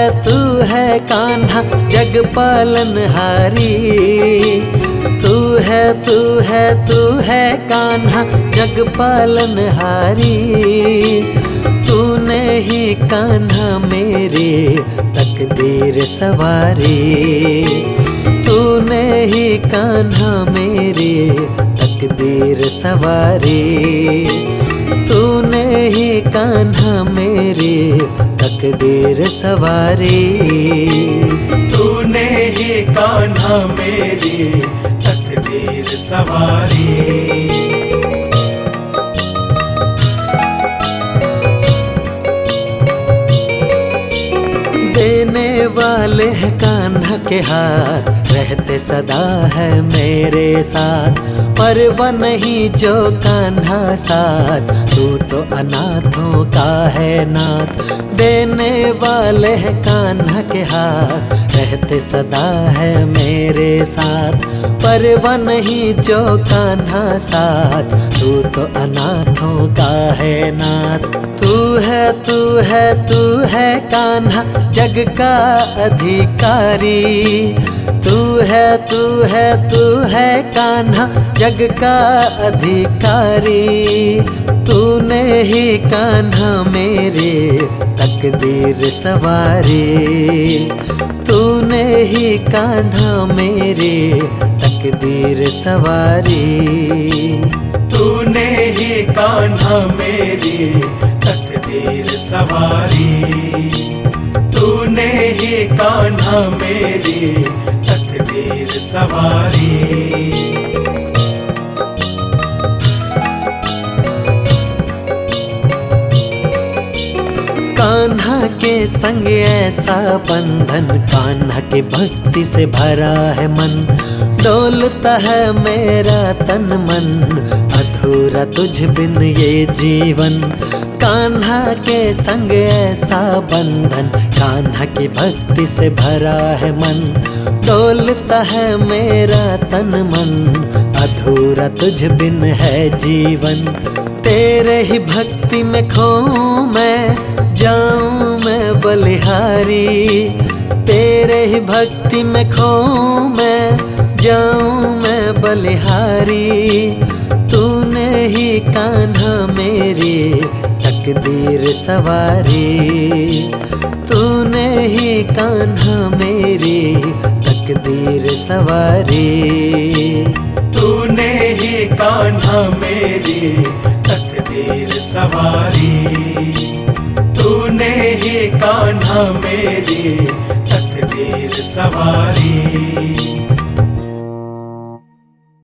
है कान्हा जग पालनहारी। तू है कान्हा जग पालनहारी। तूने ही कान्हा मेरे तकदीर सवारी। तूने ही कान्हा मेरे तकदीर सवारी। तूने ही कान्हा मेरे तकदीर सवारी। तूने ही कान्हा मेरी तकदीर सवारी। देने वाले हैं कान्हा के हाथ, रहते सदा है मेरे साथ। पर वह नहीं जो कान्हा साथ, तू तो अनाथों का है नाथ। देने वाले हैं कान्हा के हाथ, रहते सदा है मेरे साथ। पर वह नहीं जो कान्हा साथ, तू तो अनाथों का है नाथ। तू है कान्हा जग का अधिकारी। तू है कान्हा जग का अधिकारी। तूने ही कान्हा मेरे तकदीर सवारी। तूने ही कान्हा मेरे तकदीर सवारी। तूने ही कान्हा मेरी तकदीर सवारी। तूने ही कान्हा मेरी तकदीर सवारी। कान्हा के संग ऐसा बंधन, कान्हा की भक्ति से भरा है मन। डोलता है मेरा तन मन, अधूरा तुझ बिन ये जीवन। कान्हा के संग ऐसा बंधन, कान्हा की भक्ति से भरा है मन। डोलता है मेरा तन मन, अधूरा तुझ बिन है जीवन। तेरे ही भक्ति में खोऊं मैं, जाऊं मैं बलिहारी। तेरे ही भक्ति में खोऊं मैं, जाऊं मैं बलिहारी। तूने ही कान्हा मेरी तकदीर सवारी। तूने ही कान्हा मेरी तकदीर सवारी। तूने ही कान्हा मेरी तकदीर सवारी। तूने ही कान्हा मेरी तकदीर सवारी।